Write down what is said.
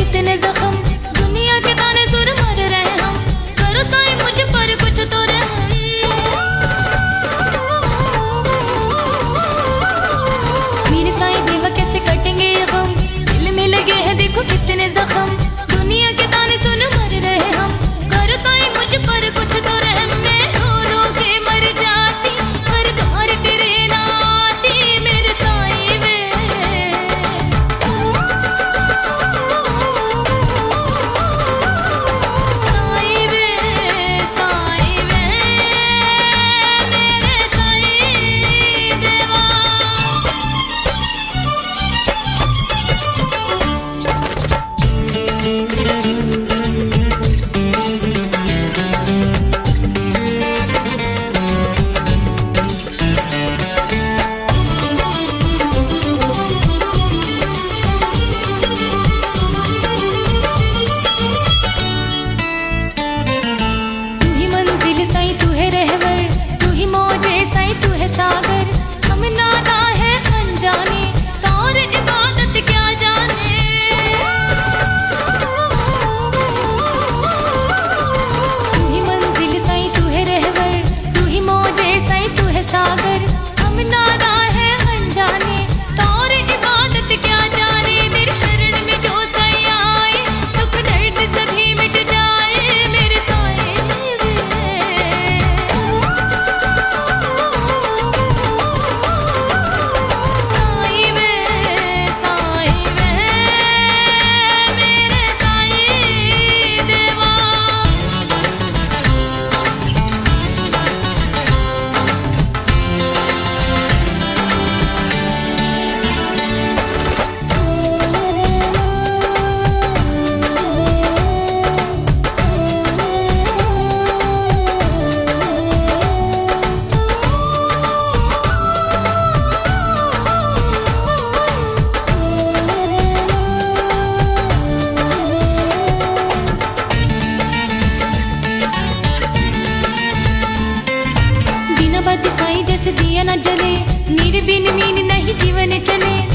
कितने जख्म, दुनिया के ताने सुर मर रहे हम, करो साईं मुझ पर कुछ तो रहम। मेरे साईं देवा कैसे कटेंगे ये गम, दिल में लगे हैं देखो कितने जख्म, दुनिया के ताने सुन मर रहे हम, करो साईं मुझ पर कुछ तो रहम। मैं रो रो के मर जाती पर द्वार तेरे ना आती मेरे साईं वे। साईं वे, साईं वे, मेरे साईं देवा। तू ही मंजिल साईं तू है रहबर, तू ही मौजे साईं तू है सागर, हम नादा है अनजाने और इबादत क्या जाने। तू ही मंजिल साईं तू है रहबर, तू ही मौजे साईं तू है सागर, हम नादा है अनजाने और इबादत क्या जाने। तेरी शरण में जो साईं आए दुख दर्द सभी मिट जाए मेरे साईं वे। साईं वे, साईं वे, मेरे साईं देवा। बिना बाती साईं जैसे दिया न जले, मेरे बिन मीन नहीं जीवन चले।